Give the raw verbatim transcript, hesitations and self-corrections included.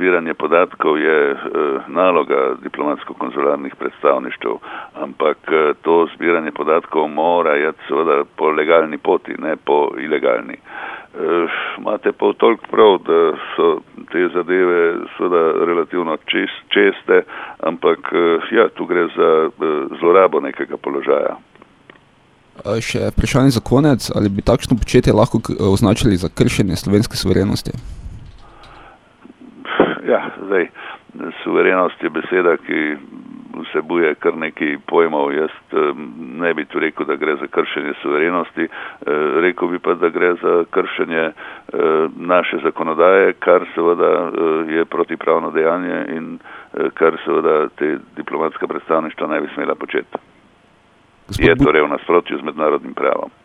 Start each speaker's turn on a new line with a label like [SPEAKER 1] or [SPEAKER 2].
[SPEAKER 1] zbiranje podatkov je naloga diplomatsko-konzularnih predstavništev, ampak to zbiranje podatkov mora iti seveda po legalni poti, ne po ilegalni. Imate pa toliko prav, da so te zadeve seveda relativno česte, ampak ja, tu gre za zlorabo nekega položaja.
[SPEAKER 2] Še vprašanje za konec, ali bi takšno početje lahko označili za kršenje slovenske suverenosti?
[SPEAKER 1] Ja, zdaj, suverenost je beseda, ki vsebuje kar nekaj pojmov. Jaz ne bi tu rekel, da gre za kršenje suverenosti, rekel bi pa, da gre za kršenje naše zakonodaje, kar seveda je protipravno dejanje in kar seveda te diplomatska predstavništva ne bi smela početi. Je torej v nasprotju z mednarodnim pravom.